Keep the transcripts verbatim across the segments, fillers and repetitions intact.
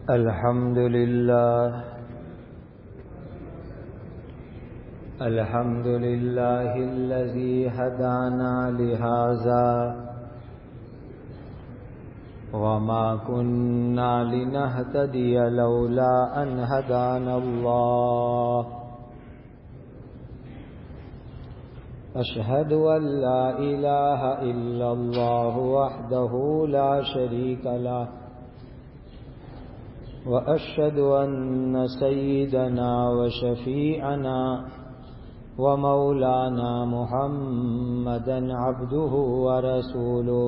الحمد لله الحمد لله الذي هدانا لهذا وما كنا لنهتدي لولا أن هدانا الله أشهد أن لا إله إلا الله وحده لا شريك له وأشهد أن سيدنا وشفيعنا ومولانا محمدا عبده ورسوله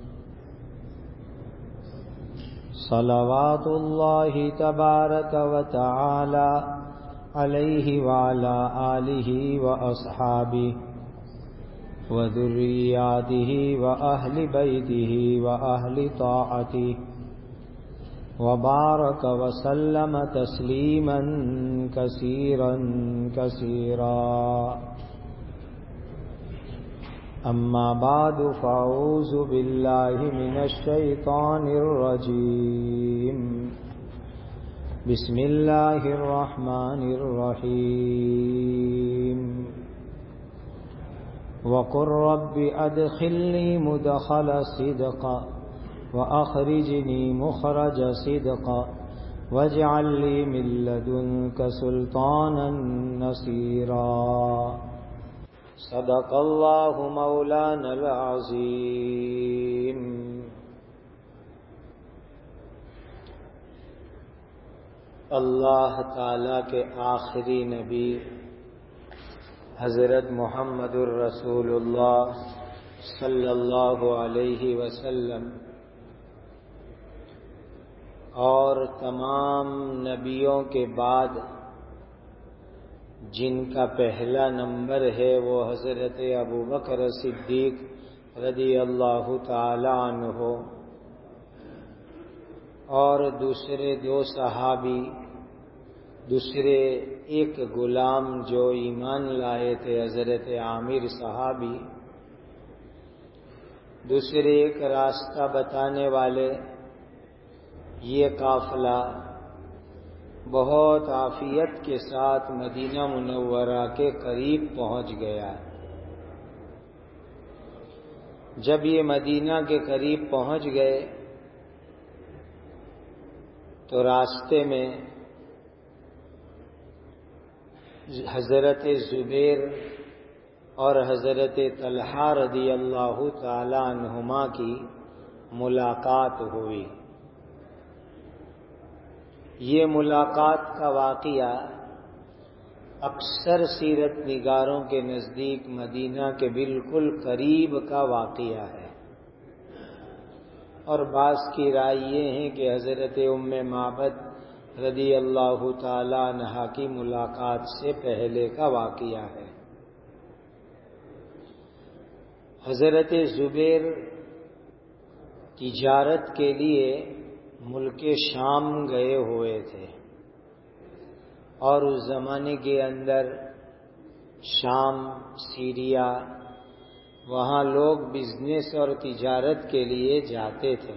صلوات الله تبارك وتعالى عليه وعلى آله وأصحابه وذرياته وأهل بيته وأهل طاعته وبارك وسلم تسليما كثيرا كثيرا أما بعد فأعوذ بالله من الشيطان الرجيم بسم الله الرحمن الرحيم وقل رب أدخلني مدخل صدق وأخرجني مخرج صدق واجعل لي من لدنك سلطانا نصيرا صدق الله مولانا العظيم. اللہ تعالی کے آخری نبی حضرت محمد الرسول اللہ صلی اللہ علیہ وسلم اور تمام نبیوں کے بعد جن کا پہلا نمبر ہے وہ حضرت ابوبکر صدیق رضی اللہ تعالی عنہ اور دوسرے دو صحابی، دوسرے ایک غلام جو ایمان لائے تھے حضرت عامر صحابی، دوسرے ایک راستہ بتانے والے، یہ قافلہ بہت عافیت کے ساتھ مدینہ منورہ کے قریب پہنچ گیا. جب یہ مدینہ کے قریب پہنچ گئے تو راستے میں حضرت زبیر اور حضرت طلحہ رضی اللہ تعالی عنہما کی ملاقات ہوئی. یہ ملاقات کا واقعہ اکثر سیرت نگاروں کے نزدیک مدینہ کے بالکل قریب کا واقعہ ہے، اور بعض کی رائے یہ ہے کہ حضرت ام معبد رضی اللہ تعالی عنہا کی ملاقات سے پہلے کا واقعہ ہے. حضرت زبیر تجارت کے لیے ملک شام گئے ہوئے تھے، اور اس زمانے کے اندر شام، سیریا، وہاں لوگ بزنس اور تجارت کے لیے جاتے تھے.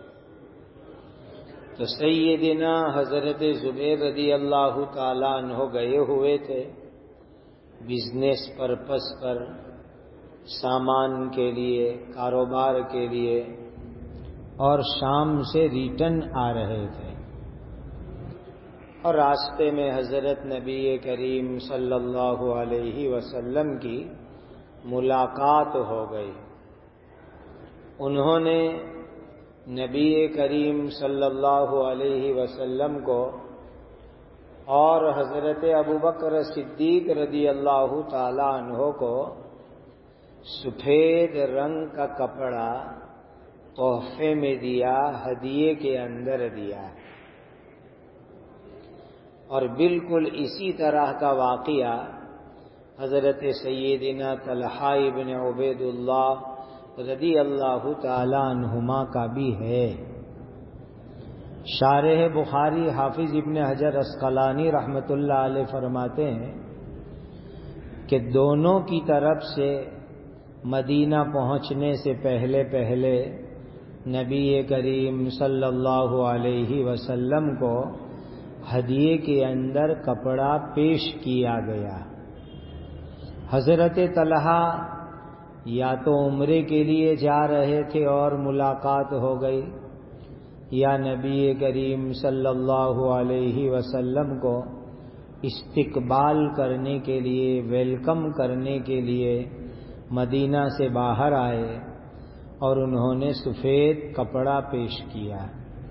تو سیدنا حضرت زبیر رضی اللہ تعالی عنہ گئے ہوئے تھے بزنس پرپس پر، سامان کے لیے، کاروبار کے لیے، اور شام سے ریٹرن آ رہے تھے. اور راستے میں حضرت نبی کریم صلی اللہ علیہ وسلم کی ملاقات ہو گئی. انہوں نے نبی کریم صلی اللہ علیہ وسلم کو اور حضرت ابوبکر صدیق رضی اللہ تعالی عنہ کو سفید رنگ کا کپڑا تحفے میں دیا، ہدیے کے اندر دیا. اور بالکل اسی طرح کا واقعہ حضرت سیدنا طلحہ ابن عبید اللہ رضی اللہ تعالی عنہما کا بھی ہے. شارح بخاری حافظ ابن حجر عسقلانی رحمۃ اللہ علیہ فرماتے ہیں کہ دونوں کی طرف سے مدینہ پہنچنے سے پہلے پہلے نبی کریم صلی اللہ علیہ وسلم کو ہدیے کے اندر کپڑا پیش کیا گیا۔ حضرت طلحہ یا تو عمرے کے لیے جا رہے تھے اور ملاقات ہو گئی، یا نبی کریم صلی اللہ علیہ وسلم کو استقبال کرنے کے لیے، ویلکم کرنے کے لیے مدینہ سے باہر آئے اور انہوں نے سفید کپڑا پیش کیا۔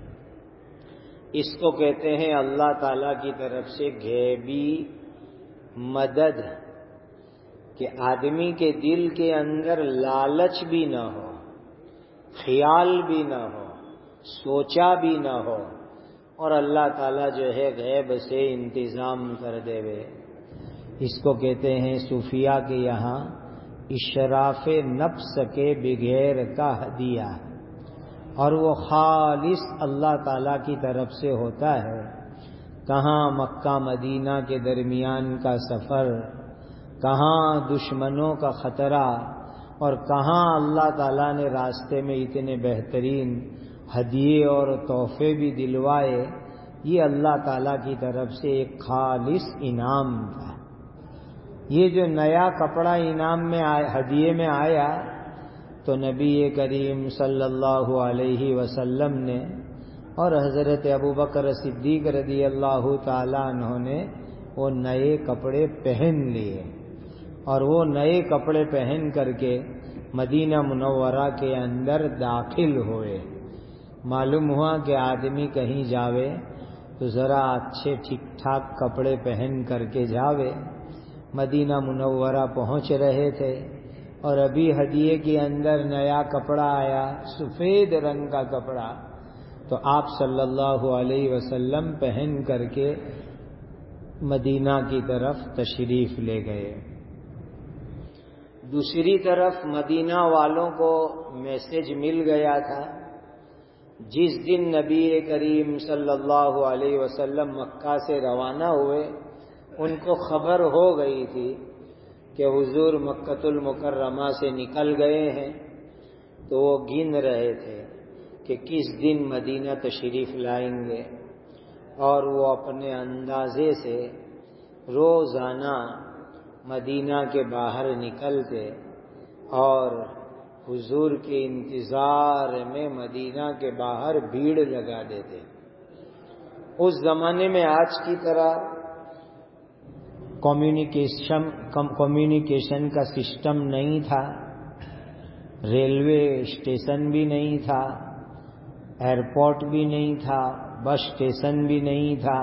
اس کو کہتے ہیں اللہ تعالی کی طرف سے غیبی مدد، کہ آدمی کے دل کے اندر لالچ بھی نہ ہو، خیال بھی نہ ہو، سوچا بھی نہ ہو، اور اللہ تعالیٰ جو ہے غیب سے انتظام کر دے وے۔ اس کو کہتے ہیں صوفیاء کے یہاں اشراف نفس کے بغیر کا ہدیہ، اور وہ خالص اللہ تعالیٰ کی طرف سے ہوتا ہے۔ کہاں مکہ مدینہ کے درمیان کا سفر، کہاں دشمنوں کا خطرہ، اور کہاں اللہ تعالیٰ نے راستے میں اتنے بہترین ہدیے اور تحفے بھی دلوائے، یہ اللہ تعالیٰ کی طرف سے ایک خالص انعام تھا۔ یہ جو نیا کپڑا انعام میں آیا، ہدیے میں آیا، تو نبی کریم صلی اللہ علیہ وسلم نے اور حضرت ابوبکر صدیق رضی اللہ تعالیٰ عنہ نے وہ نئے کپڑے پہن لیے، اور وہ نئے کپڑے پہن کر کے مدینہ منورہ کے اندر داخل ہوئے۔ معلوم ہوا کہ آدمی کہیں جاوے تو ذرا اچھے ٹھیک ٹھاک کپڑے پہن کر کے جاوے۔ مدینہ منورہ پہنچ رہے تھے اور ابھی ہدیے کے اندر نیا کپڑا آیا، سفید رنگ کا کپڑا، تو آپ صلی اللہ علیہ وسلم پہن کر کے مدینہ کی طرف تشریف لے گئے۔ دوسری طرف مدینہ والوں کو میسج مل گیا تھا، جس دن نبی کریم صلی اللہ علیہ وسلم مکہ سے روانہ ہوئے، ان کو خبر ہو گئی تھی کہ حضور مکۃ المکرمہ سے نکل گئے ہیں، تو وہ گن رہے تھے کہ کس دن مدینہ تشریف لائیں گے، اور وہ اپنے اندازے سے روزانہ مدینہ کے باہر نکلتے اور حضور کے انتظار میں مدینہ کے باہر بھیڑ لگا دیتے۔ اس زمانے میں آج کی طرح کمیونیکیشن کمیونیکیشن کا سسٹم نہیں تھا، ریلوے اسٹیشن بھی نہیں تھا، ایئرپورٹ بھی نہیں تھا، بس اسٹیشن بھی نہیں تھا۔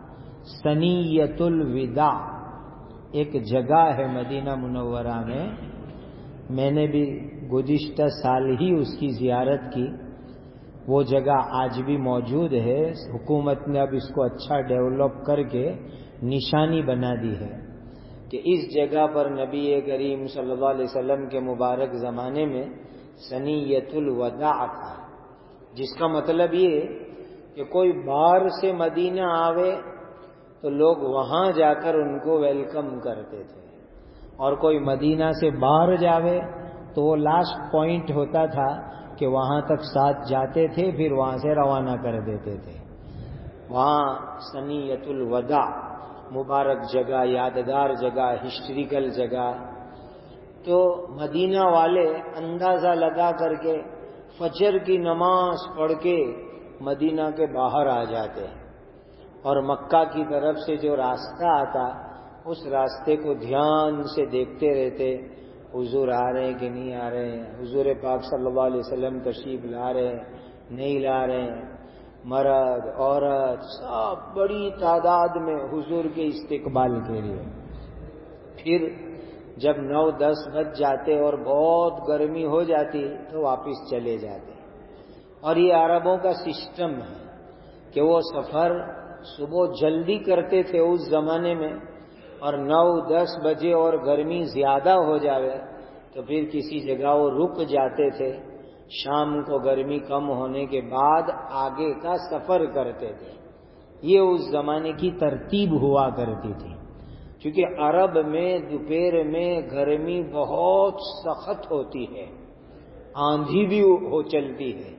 ثنیۃ الوداع ایک جگہ ہے مدینہ منورہ میں، میں نے بھی گزشتہ سال ہی اس کی زیارت کی۔ وہ جگہ آج بھی موجود ہے، حکومت نے اب اس کو اچھا ڈیولپ کر کے نشانی بنا دی ہے کہ اس جگہ پر نبی کریم صلی اللہ علیہ وسلم کے مبارک زمانے میں ثنیۃ الوداع تھا، جس کا مطلب یہ کہ کوئی باہر سے مدینہ آوے تو لوگ وہاں جا کر ان کو ویلکم کرتے تھے، اور کوئی مدینہ سے باہر جاوے تو وہ لاسٹ پوائنٹ ہوتا تھا کہ وہاں تک ساتھ جاتے تھے، پھر وہاں سے روانہ کر دیتے تھے۔ وہاں ثنیۃ الوداع مبارک جگہ، یادگار جگہ، ہسٹوریکل جگہ، تو مدینہ والے اندازہ لگا کر کے فجر کی نماز پڑھ کے مدینہ کے باہر آ جاتے ہیں، اور مکہ کی طرف سے جو راستہ آتا اس راستے کو دھیان سے دیکھتے رہتے، حضور آ رہے ہیں کہ نہیں آ رہے ہیں، حضور پاک صلی اللہ علیہ وسلم تشریف لا رہے ہیں نہیں لا رہے ہیں، مرد عورت سب بڑی تعداد میں حضور کے استقبال کے لیے۔ پھر جب نو دس بج جاتے اور بہت گرمی ہو جاتی تو واپس چلے جاتے۔ اور یہ عربوں کا سسٹم ہے کہ وہ سفر صبح جلدی کرتے تھے اس زمانے میں، اور نو دس بجے اور گرمی زیادہ ہو جاوے تو پھر کسی جگہ وہ رک جاتے تھے، شام کو گرمی کم ہونے کے بعد آگے کا سفر کرتے تھے۔ یہ اس زمانے کی ترتیب ہوا کرتی تھی، کیونکہ عرب میں دوپہر میں گرمی بہت سخت ہوتی ہے، آندھی بھی ہو چلتی ہے،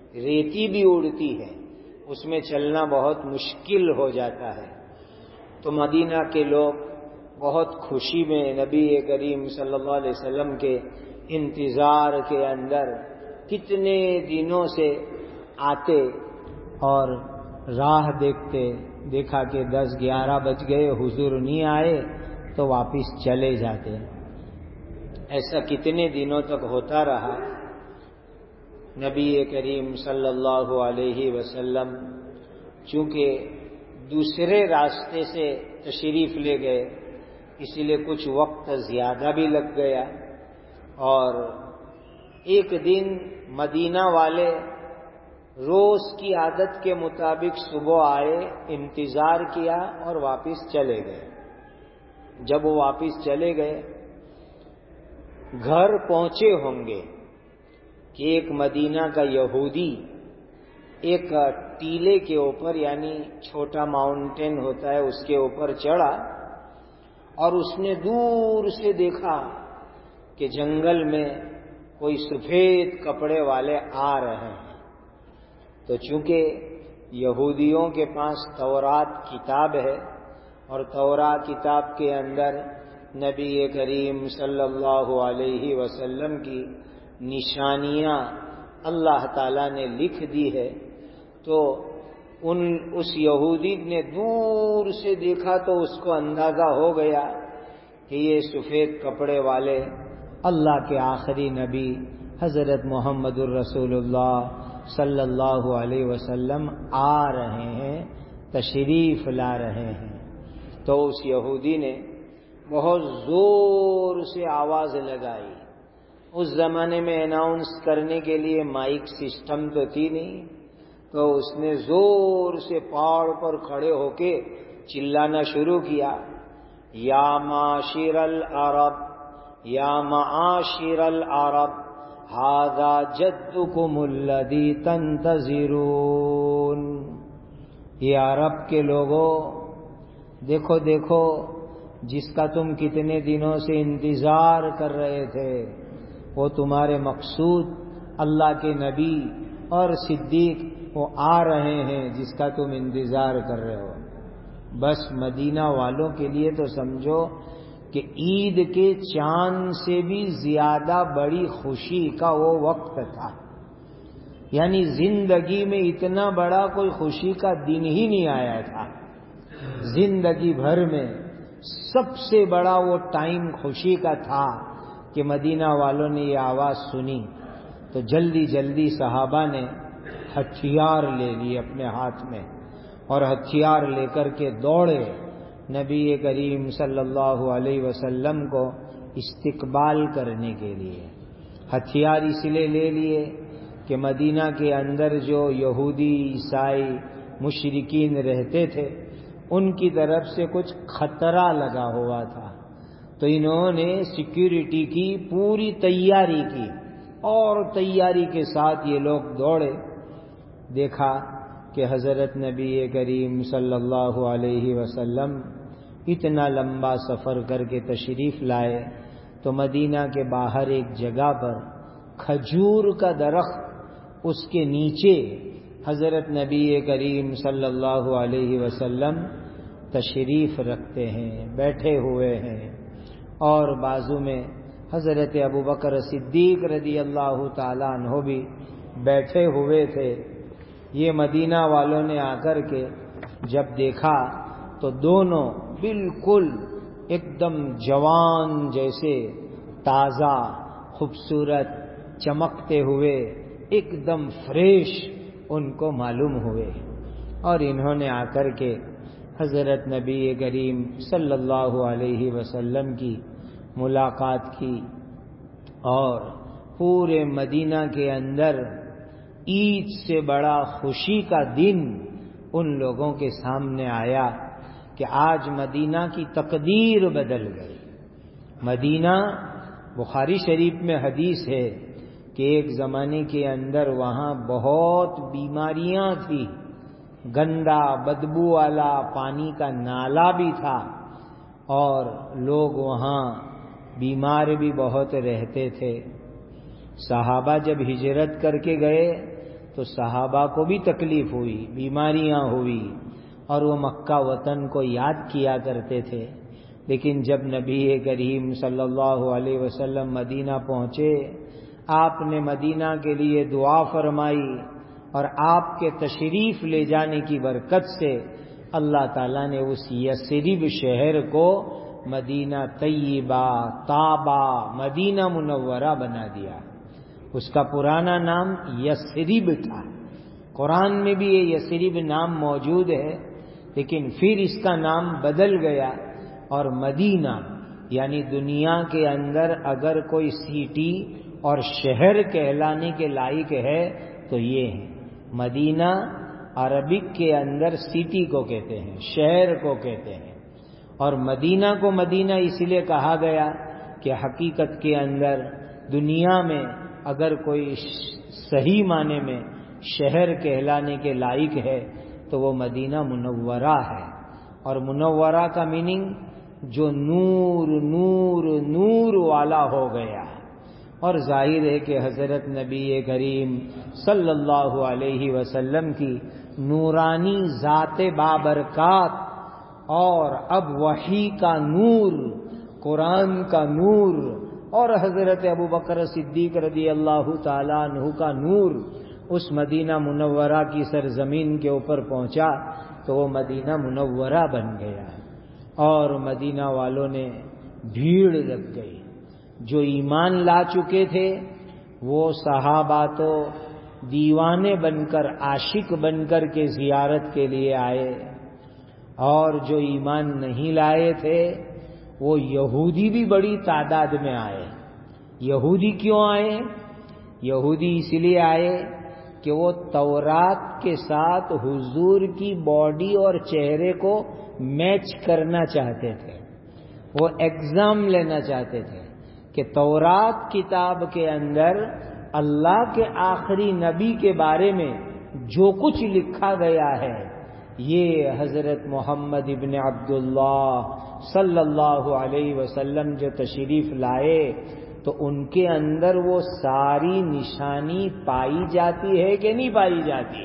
ریتی بھی اڑتی ہے، اس میں چلنا بہت مشکل ہو جاتا ہے۔ تو مدینہ کے لوگ بہت خوشی میں نبی کریم صلی اللہ علیہ وسلم کے انتظار کے اندر کتنے دنوں سے آتے اور راہ دیکھتے، دیکھا کہ دس گیارہ بج گئے، حضور نہیں آئے تو واپس چلے جاتے۔ ایسا کتنے دنوں تک ہوتا رہا۔ نبی کریم صلی اللہ علیہ وسلم چونکہ دوسرے راستے سے تشریف لے گئے، اسی لیے کچھ وقت زیادہ بھی لگ گیا، اور ایک دن مدینہ والے روز کی عادت کے مطابق صبح آئے، انتظار کیا اور واپس چلے گئے۔ جب وہ واپس چلے گئے، گھر پہنچے ہوں گے کہ ایک مدینہ کا یہودی ایک ٹیلے کے اوپر، یعنی چھوٹا ماؤنٹین ہوتا ہے، اس کے اوپر چڑھا اور اس نے دور سے دیکھا کہ جنگل میں کوئی سفید کپڑے والے آ رہے ہیں۔ تو چونکہ یہودیوں کے پاس تورات کتاب ہے، اور تورات کتاب کے اندر نبی کریم صلی اللہ علیہ وسلم کی نشانیاں اللہ تعالیٰ نے لکھ دی ہے، تو ان اس یہودی نے دور سے دیکھا تو اس کو اندازہ ہو گیا کہ یہ سفید کپڑے والے اللہ کے آخری نبی حضرت محمد الرسول اللہ صلی اللہ علیہ وسلم آ رہے ہیں، تشریف لا رہے ہیں۔ تو اس یہودی نے بہت زور سے آواز لگائی۔ اس زمانے میں اناؤنس کرنے کے لیے مائک سسٹم تو تھی نہیں، تو اس نے زور سے پہاڑ پر کھڑے ہو کے چلانا شروع کیا، یا معاشر العرب، یا معاشر العرب، ھذا جدکم الذی تنتظرون۔ یہ عرب کے لوگوں، دیکھو دیکھو جس کا تم کتنے دنوں سے انتظار کر رہے تھے، وہ تمہارے مقصود اللہ کے نبی اور صدیق وہ آ رہے ہیں جس کا تم انتظار کر رہے ہو۔ بس مدینہ والوں کے لیے تو سمجھو کہ عید کے چاند سے بھی زیادہ بڑی خوشی کا وہ وقت تھا، یعنی زندگی میں اتنا بڑا کوئی خوشی کا دن ہی نہیں آیا تھا۔ زندگی بھر میں سب سے بڑا وہ ٹائم خوشی کا تھا کہ مدینہ والوں نے یہ آواز سنی تو جلدی جلدی صحابہ نے ہتھیار لے لیے اپنے ہاتھ میں، اور ہتھیار لے کر کے دوڑے نبی کریم صلی اللہ علیہ وسلم کو استقبال کرنے کے لیے۔ ہتھیار اس لیے لے لیے کہ مدینہ کے اندر جو یہودی، عیسائی، مشرکین رہتے تھے، ان کی طرف سے کچھ خطرہ لگا ہوا تھا، تو انہوں نے سیکیورٹی کی پوری تیاری کی، اور تیاری کے ساتھ یہ لوگ دوڑے۔ دیکھا کہ حضرت نبی کریم صلی اللہ علیہ وسلم اتنا لمبا سفر کر کے تشریف لائے، تو مدینہ کے باہر ایک جگہ پر کھجور کا درخت، اس کے نیچے حضرت نبی کریم صلی اللہ علیہ وسلم تشریف رکھتے ہیں، بیٹھے ہوئے ہیں، اور بازو میں حضرت ابوبکر صدیق رضی اللہ تعالیٰ عنہ بھی بیٹھے ہوئے تھے۔ یہ مدینہ والوں نے آ کر کے جب دیکھا تو دونوں بالکل ایک دم جوان جیسے، تازہ، خوبصورت، چمکتے ہوئے، ایک دم فریش ان کو معلوم ہوئے، اور انہوں نے آ کر کے حضرت نبی کریم صلی اللہ علیہ وسلم کی ملاقات کی، اور پورے مدینہ کے اندر عید سے بڑا خوشی کا دن ان لوگوں کے سامنے آیا کہ آج مدینہ کی تقدیر بدل گئی۔ مدینہ، بخاری شریف میں حدیث ہے کہ ایک زمانے کے اندر وہاں بہت بیماریاں تھیں، گندا بدبو والا پانی کا نالا بھی تھا، اور لوگ وہاں بیمار بھی بہت رہتے تھے۔ صحابہ جب ہجرت کر کے گئے تو صحابہ کو بھی تکلیف ہوئی، بیماریاں ہوئی، اور وہ مکہ وطن کو یاد کیا کرتے تھے۔ لیکن جب نبی کریم صلی اللہ علیہ وسلم مدینہ پہنچے، آپ نے مدینہ کے لیے دعا فرمائی، اور آپ کے تشریف لے جانے کی برکت سے اللہ تعالیٰ نے اس یثرب شہر کو مدینہ طیبہ، طابہ، مدینہ منورہ بنا دیا۔ اس کا پرانا نام یثرب تھا، قرآن میں بھی یہ یثرب نام موجود ہے، لیکن پھر اس کا نام بدل گیا، اور مدینہ یعنی دنیا کے اندر اگر کوئی سٹی اور شہر کہلانے کے لائق ہے تو یہ ہے۔ مدینہ عربک کے اندر سٹی کو کہتے ہیں، شہر کو کہتے ہیں، اور مدینہ کو مدینہ اس لیے کہا گیا کہ حقیقت کے اندر دنیا میں اگر کوئی صحیح معنی میں شہر کہلانے کے لائق ہے تو وہ مدینہ منورہ ہے، اور منورہ کا میننگ جو نور نور نور والا ہو گیا۔ اور ظاہر ہے کہ حضرت نبی کریم صلی اللہ علیہ وسلم کی نورانی ذات بابرکات اور اب وحی کا نور، قرآن کا نور، اور حضرت ابوبکر صدیق رضی اللہ تعالیٰ عنہ کا نور اس مدینہ منورہ کی سرزمین کے اوپر پہنچا تو وہ مدینہ منورہ بن گیا، اور مدینہ والوں نے بھیڑ لگ گئی۔ جو ایمان لا چکے تھے وہ صحابہ تو دیوانے بن کر، عاشق بن کر کے زیارت کے لیے آئے، اور جو ایمان نہیں لائے تھے وہ یہودی بھی بڑی تعداد میں آئے۔ یہودی کیوں آئے؟ یہودی اس لیے آئے کہ وہ تورات کے ساتھ حضور کی باڈی اور چہرے کو میچ کرنا چاہتے تھے، وہ ایگزام لینا چاہتے تھے کہ تورات کتاب کے اندر اللہ کے آخری نبی کے بارے میں جو کچھ لکھا گیا ہے یہ حضرت محمد ابن عبداللہ صلی اللہ علیہ وسلم جو تشریف لائے تو ان کے اندر وہ ساری نشانی پائی جاتی ہے کہ نہیں پائی جاتی،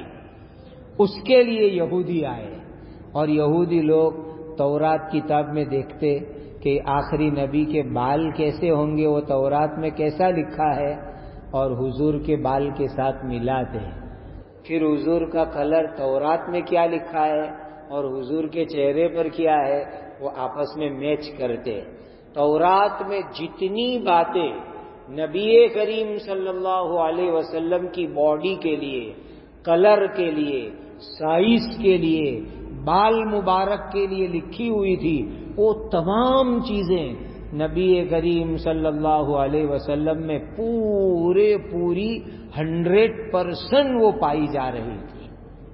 اس کے لیے یہودی آئے۔ اور یہودی لوگ تورات کتاب میں دیکھتے کہ آخری نبی کے بال کیسے ہوں گے، وہ تورات میں کیسا لکھا ہے، اور حضور کے بال کے ساتھ ملاتے ہیں۔ پھر حضور کا کلر تورات میں کیا لکھا ہے اور حضور کے چہرے پر کیا ہے وہ آپس میں میچ کرتے۔ تورات میں جتنی باتیں نبی کریم صلی اللہ علیہ وسلم کی باڈی کے لیے، کلر کے لیے، سائز کے لیے، بال مبارک کے لیے لکھی ہوئی تھی، وہ تمام چیزیں نبی کریم صلی اللہ علیہ وسلم میں پورے پوری ہنڈریڈ پرسنٹ وہ پائی جا رہی تھی۔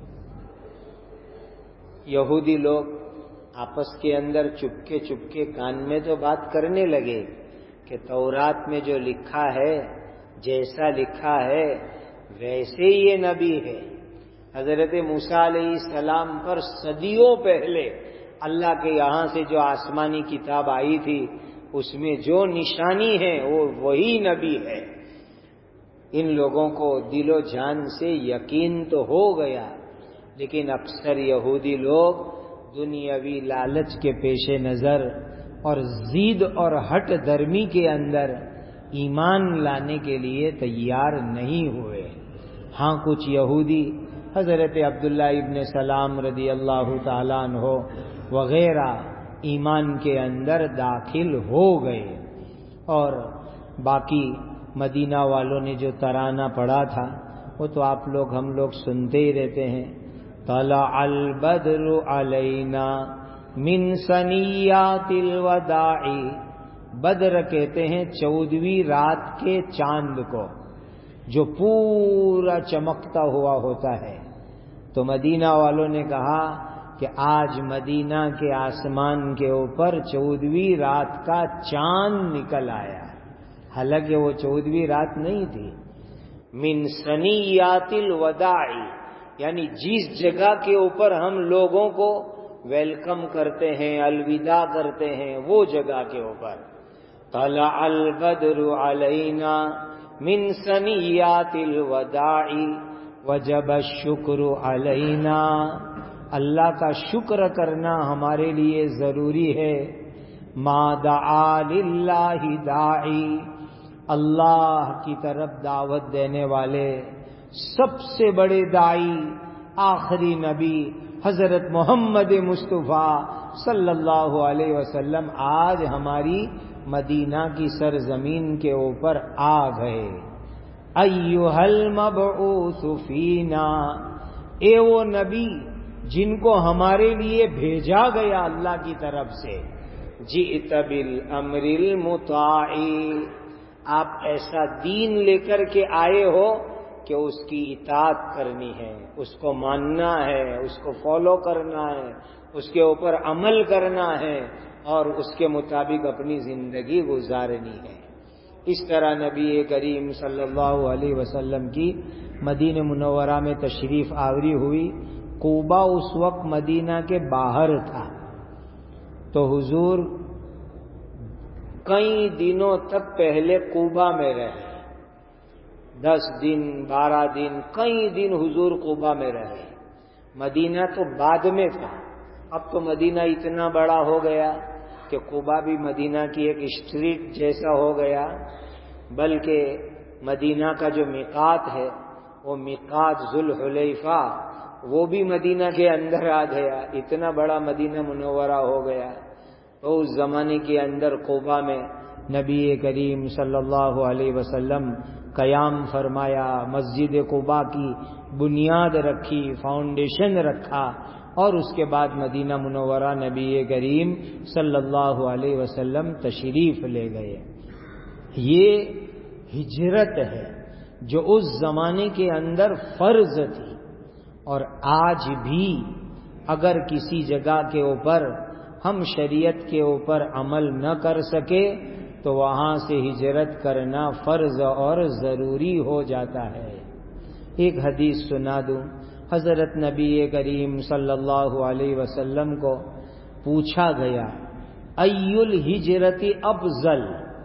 یہودی لوگ آپس کے اندر چپکے چپکے کان میں تو بات کرنے لگے کہ تورات میں جو لکھا ہے، جیسا لکھا ہے ویسے ہی یہ نبی ہے۔ حضرت موسیٰ علیہ السلام پر صدیوں پہلے اللہ کے یہاں سے جو آسمانی کتاب آئی تھی اس میں جو نشانی ہے وہ وہی نبی ہے۔ ان لوگوں کو دل و جان سے یقین تو ہو گیا، لیکن اکثر یہودی لوگ دنیاوی لالچ کے پیش نظر اور ضد اور ہٹ درمی کے اندر ایمان لانے کے لیے تیار نہیں ہوئے۔ ہاں کچھ یہودی حضرت عبداللہ ابن سلام رضی اللہ تعالیٰ عنہ وغیرہ ایمان کے اندر داخل ہو گئے، اور باقی مدینہ والوں نے جو ترانہ پڑھا تھا وہ تو آپ لوگ ہم لوگ سنتے ہی رہتے ہیں۔ طلع البدر علینا من ثنیات الوداع، بدر کہتے ہیں چودہویں رات کے چاند کو جو پورا چمکتا ہوا ہوتا ہے۔ تو مدینہ والوں نے کہا کہ آج مدینہ کے آسمان کے اوپر چودہویں رات کا چاند نکل آیا، حالانکہ وہ چودہویں رات نہیں تھی۔ من ثنیات الوداع یعنی جس جگہ کے اوپر ہم لوگوں کو ویلکم کرتے ہیں، الوداع کرتے ہیں، وہ جگہ کے اوپر طلع البدر علینا من ثنیات الوداع وجب الشکر علینا، اللہ کا شکر کرنا ہمارے لیے ضروری ہے۔ ما دعا للہ داعی، اللہ کی طرف دعوت دینے والے سب سے بڑے داعی آخری نبی حضرت محمد مصطفیٰ صلی اللہ علیہ وسلم آج ہماری مدینہ کی سرزمین کے اوپر آ گئے۔ ایھا المبعوث فینا، اے وہ نبی جن کو ہمارے لیے بھیجا گیا اللہ کی طرف سے، جئت بالامر المطاع، آپ ایسا دین لے کر کے آئے ہو کہ اس کی اطاعت کرنی ہے، اس کو ماننا ہے، اس کو فالو کرنا ہے، اس کے اوپر عمل کرنا ہے اور اس کے مطابق اپنی زندگی گزارنی ہے۔ اس طرح نبی کریم صلی اللہ علیہ وسلم کی مدینہ منورہ میں تشریف آوری ہوئی۔ قباء اس وقت مدینہ کے باہر تھا، تو حضور کئی دنوں تک پہلے قباء میں رہے، دس دن بارہ دن کئی دن حضور قباء میں رہے۔ مدینہ تو بعد میں تھا، اب تو مدینہ اتنا بڑا ہو گیا کہ قباء بھی مدینہ کی ایک اسٹریٹ جیسا ہو گیا، بلکہ مدینہ کا جو میقات ہے وہ میقات ذوالحلیفہ وہ بھی مدینہ کے اندر آ گیا، اتنا بڑا مدینہ منورہ ہو گیا۔ تو اس زمانے کے اندر قباء میں نبی کریم صلی اللہ علیہ وسلم قیام فرمایا، مسجد قباء کی بنیاد رکھی، فاؤنڈیشن رکھا، اور اس کے بعد مدینہ منورہ نبی کریم صلی اللہ علیہ وسلم تشریف لے گئے۔ یہ ہجرت ہے جو اس زمانے کے اندر فرض تھی، اور آج بھی اگر کسی جگہ کے اوپر ہم شریعت کے اوپر عمل نہ کر سکے تو وہاں سے ہجرت کرنا فرض اور ضروری ہو جاتا ہے۔ ایک حدیث سنا دوں، حضرت نبی کریم صلی اللہ علیہ وسلم کو پوچھا گیا، ای الہجرت افضل،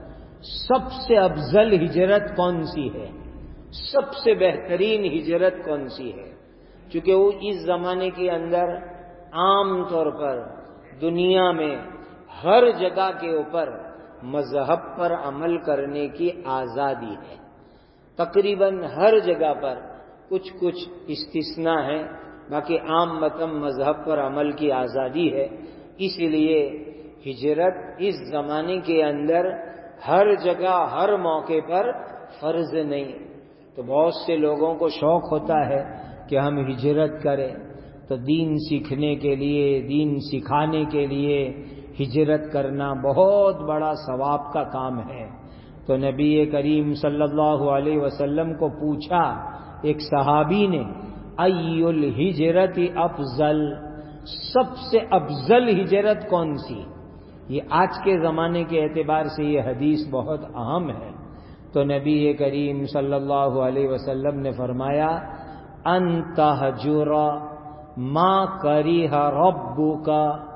سب سے افضل ہجرت کون سی ہے، سب سے بہترین ہجرت کون سی ہے؟ چونکہ وہ اس زمانے کے اندر عام طور پر دنیا میں ہر جگہ کے اوپر مذہب پر عمل کرنے کی آزادی ہے، تقریباً ہر جگہ پر، کچھ کچھ استثناء ہے، باقی عام متم مذہب پر عمل کی آزادی ہے۔ اس لیے ہجرت اس زمانے کے اندر ہر جگہ ہر موقع پر فرض نہیں۔ تو بہت سے لوگوں کو شوق ہوتا ہے کہ ہم ہجرت کریں، تو دین سیکھنے کے لیے، دین سکھانے کے لیے ہجرت کرنا بہت بڑا ثواب کا کام ہے۔ تو نبی کریم صلی اللہ علیہ وسلم کو پوچھا ایک صحابی نے، ای الہجرت افضل، سب سے افضل ہجرت کون سی؟ یہ آج کے زمانے کے اعتبار سے یہ حدیث بہت اہم ہے۔ تو نبی کریم صلی اللہ علیہ وسلم نے فرمایا، ان تہجر ما کرہ ربک،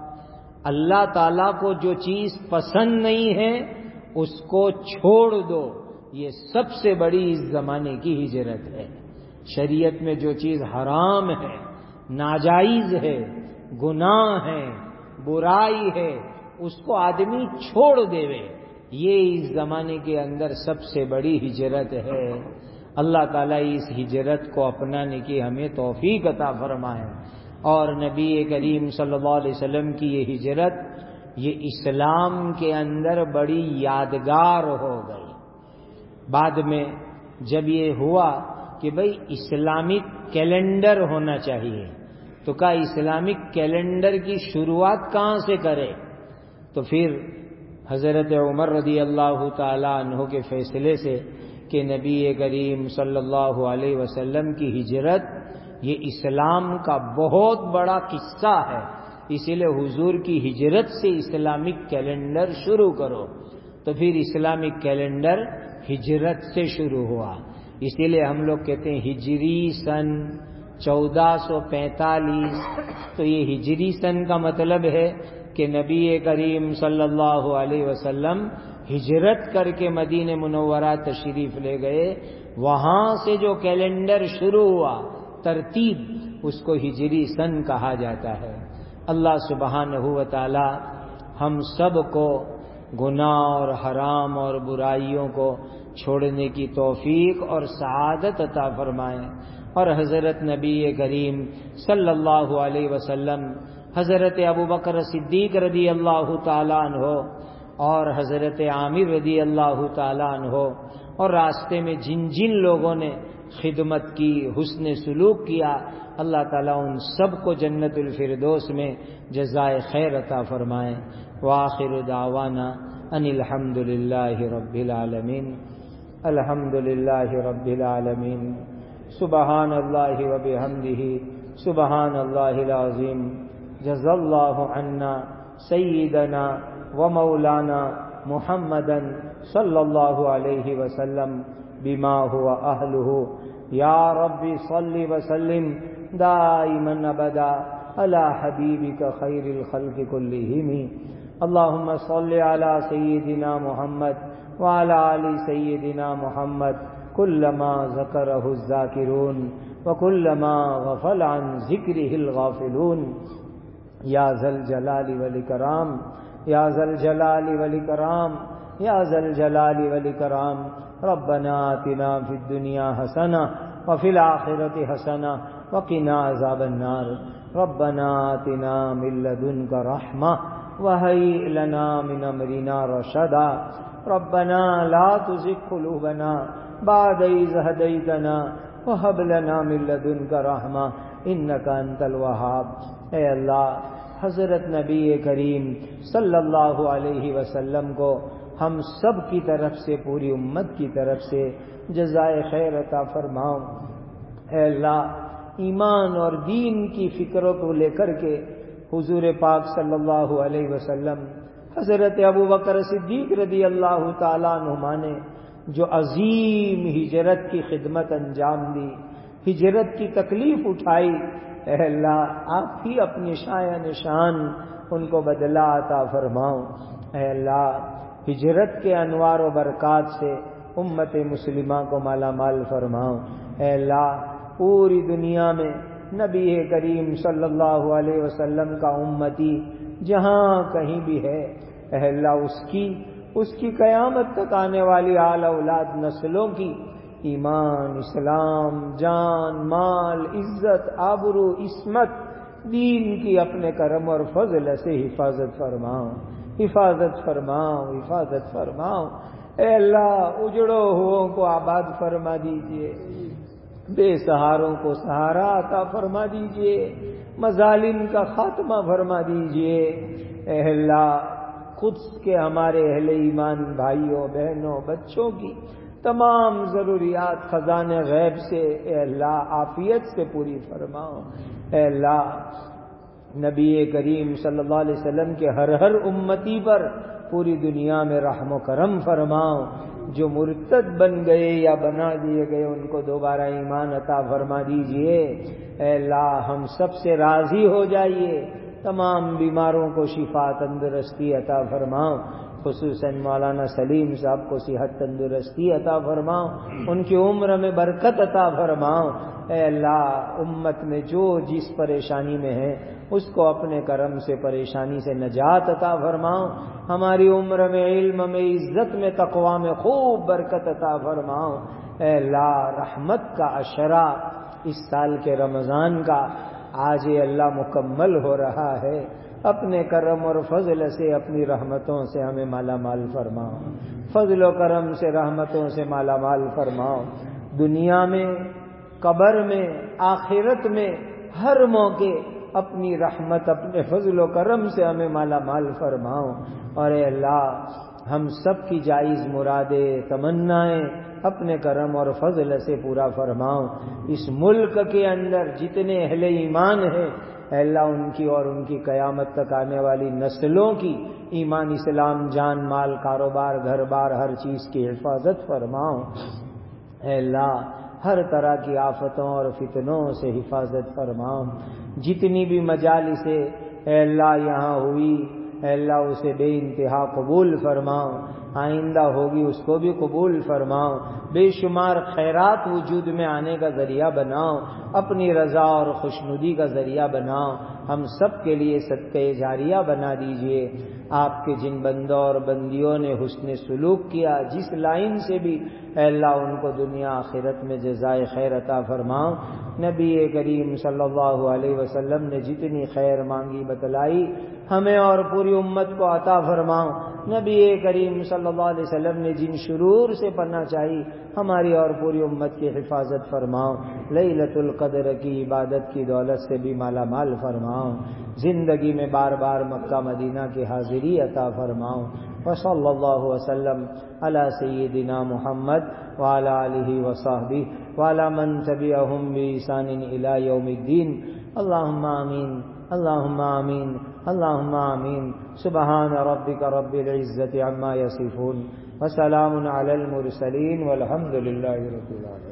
اللہ تعالیٰ کو جو چیز پسند نہیں ہے اس کو چھوڑ دو، یہ سب سے بڑی اس زمانے کی ہجرت ہے۔ شریعت میں جو چیز حرام ہے، ناجائز ہے، گناہ ہے، برائی ہے، اس کو آدمی چھوڑ دے، یہ اس زمانے کے اندر سب سے بڑی ہجرت ہے۔ اللہ تعالیٰ اس ہجرت کو اپنانے کی ہمیں توفیق عطا فرمائے، اور نبی کریم صلی اللہ علیہ وسلم کی یہ ہجرت یہ اسلام کے اندر بڑی یادگار ہو گئی۔ بعد میں جب یہ ہوا کہ بھئی اسلامک کیلنڈر ہونا چاہیے، تو کہا اسلامک کیلنڈر کی شروعات کہاں سے کرے؟ تو پھر حضرت عمر رضی اللہ تعالی عنہ کے فیصلے سے کہ نبی کریم صلی اللہ علیہ وسلم کی ہجرت یہ اسلام کا بہت بڑا قصہ ہے، اسی لیے حضور کی ہجرت سے اسلامک کیلنڈر شروع کرو۔ تو پھر اسلامک کیلنڈر ہجرت سے شروع ہوا، اسی لیے ہم لوگ کہتے ہیں ہجری سن چودہ سو پینتالیس۔ تو یہ ہجری سن کا مطلب ہے کہ نبی کریم صلی اللہ علیہ وسلم ہجرت کر کے مدینہ منورہ تشریف لے گئے، وہاں سے جو کیلنڈر شروع ہوا ترتیب، اس کو ہجری سن کہا جاتا ہے۔ اللہ سبحانہ و تعالی ہم سب کو گناہ اور حرام اور برائیوں کو چھوڑنے کی توفیق اور سعادت عطا فرمائیں، اور حضرت نبی کریم صلی اللہ علیہ وسلم، حضرت ابوبکر صدیق رضی اللہ تعالیٰ عنہ اور حضرت عامر رضی اللہ تعالیٰ عنہ، اور راستے میں جن جن لوگوں نے خدمت کی، حسن سلوک کیا، اللہ تعالیٰ ان سب کو جنت الفردوس میں جزائے خیر عطا فرمائیں۔ وآخر دعوانا ان الحمد للہ رب العالمین۔ الحمد للہ رب العالمین۔ سبحان اللہ وبحمدہ، سبحان اللہ العظیم۔ جزا اللہ عنا سیدنا ومولانا محمدا صلی اللہ علیہ وسلم بما هو اہلہ۔ یا رب صل وسلم دائما ابدا علی حبیبک خیر الخلق کلہم۔ اللہم صل علی سیدنا محمد وعلی آل سیدنا محمد کلما ذکرہ الذاکرون وکلما غفل عن ذکرہ الغافلون۔ یا ذا الجلال والاکرام، یا ذا الجلال والاکرام، یا ذا الجلال والاکرام۔ ربنا آتنا فی الدنیا حسنہ وفی الآخرۃ حسنہ وقنا عذاب النار۔ ربنا آتنا من لدنک رحمہ وہیئ لنا من امرنا رشدا۔ ربنا لا تزغ قلوبنا بعد إذ هديتنا وهب لنا من لدنك رحمة إنك أنت الوهاب۔ اے اللہ، حضرت نبی کریم صلی اللہ علیہ وسلم کو ہم سب کی طرف سے، پوری امت کی طرف سے جزائے خیر عطا فرماؤ۔ اے اللہ، ایمان اور دین کی فکروں کو لے کر کے حضور پاک صلی اللہ علیہ وسلم، حضرت ابوبکر صدیق رضی اللہ تعالیٰ عنہما نے جو عظیم ہجرت کی خدمت انجام دی، ہجرت کی تکلیف اٹھائی، اے اللہ آپ ہی اپنی شایہ نشان ان کو بدلہ عطا فرماؤ۔ اے اللہ، ہجرت کے انوار و برکات سے امت مسلمہ کو مالا مال فرماؤ۔ اے اللہ، پوری دنیا میں نبی کریم صلی اللہ علیہ وسلم کا امتی جہاں کہیں بھی ہے، اے اللہ اس کی اس کی قیامت تک آنے والی آل اولاد نسلوں کی ایمان، اسلام، جان، مال، عزت، آبرو، عصمت، دین کی اپنے کرم اور فضل سے حفاظت فرماؤ، حفاظت فرماؤ، حفاظت فرماؤ۔ اے اللہ، اجڑو ہو کو آباد فرما دیجئے، بے سہاروں کو سہارا عطا فرما دیجئے، مظالم کا خاتمہ فرما دیجئے۔ اے اللہ، خود کے ہمارے اہل ایمان بھائیوں، بہنوں، بچوں کی تمام ضروریات خزانے غیب سے اے اللہ عافیت سے پوری فرماؤ۔ اے اللہ، نبی کریم صلی اللہ علیہ وسلم کے ہر ہر امتی پر پوری دنیا میں رحم و کرم فرماؤ۔ جو مرتد بن گئے یا بنا دیے گئے ان کو دوبارہ ایمان عطا فرما دیجئے۔ اے اللہ، ہم سب سے راضی ہو جائیے، تمام بیماروں کو شفا تندرستی عطا فرماؤ، خصوصاً مولانا سلیم صاحب کو صحت تندرستی عطا فرماؤ، ان کی عمر میں برکت عطا فرماؤ۔ اے اللہ، امت میں جو جس پریشانی میں ہے اس کو اپنے کرم سے پریشانی سے نجات عطا فرماؤ، ہماری عمر میں، علم میں، عزت میں، تقوی میں خوب برکت عطا فرماؤ۔ اے اللہ، رحمت کا عشرہ اس سال کے رمضان کا آج اے اللہ مکمل ہو رہا ہے، اپنے کرم اور فضل سے، اپنی رحمتوں سے ہمیں مالا مال فرماؤ، فضل و کرم سے، رحمتوں سے مالا مال فرماؤ۔ دنیا میں، قبر میں، آخرت میں، ہر موقع اپنی رحمت، اپنے فضل و کرم سے ہمیں مالا مال فرماؤ۔ اور اے اللہ، ہم سب کی جائز مرادیں، تمنائیں اپنے کرم اور فضل سے پورا فرماؤ۔ اس ملک کے اندر جتنے اہل ایمان ہیں، اے اللہ ان کی اور ان کی قیامت تک آنے والی نسلوں کی ایمان، اسلام، جان، مال، کاروبار، گھر بار، ہر چیز کی حفاظت فرماؤ۔ اے اللہ، ہر طرح کی آفتوں اور فتنوں سے حفاظت فرماؤ۔ جتنی بھی مجالسیں اے اللہ یہاں ہوئی، اے اللہ اسے بے انتہا قبول فرماؤ۔ آئندہ ہوگی اس کو بھی قبول فرماؤ، بے شمار خیرات وجود میں آنے کا ذریعہ بناؤ، اپنی رضا اور خوشنودی کا ذریعہ بناؤ، ہم سب کے لیے صدقہ جاریہ بنا دیجئے۔ آپ کے جن بندوں اور بندیوں نے حسن سلوک کیا، جس لائن سے بھی، اے اللہ ان کو دنیا آخرت میں جزائے خیر عطا فرماؤ۔ نبی کریم صلی اللہ علیہ وسلم نے جتنی خیر مانگی بتلائی، ہمیں اور پوری امت کو عطا فرماؤ۔ نبی کریم صلی اللہ علیہ وسلم نے جن شرور سے پناہ چاہی، ہماری اور پوری امت کی حفاظت فرماؤ۔ لیلۃ القدر کی عبادت کی دولت سے بھی مالا مال فرماؤ۔ زندگی میں بار بار مکہ مدینہ کی حاضری عطا فرماؤ۔ وصلی اللہ وسلم علی سیدنا محمد وعلی آلہ وصحبہ وعلی من تبعہم بإحسان الی یوم الدین۔ اللہم آمین، اللہم آمین، اللہم آمین۔ سبحان ربک رب العزة عما یصفون وسلام علی المرسلین والحمد للہ رب العالمین۔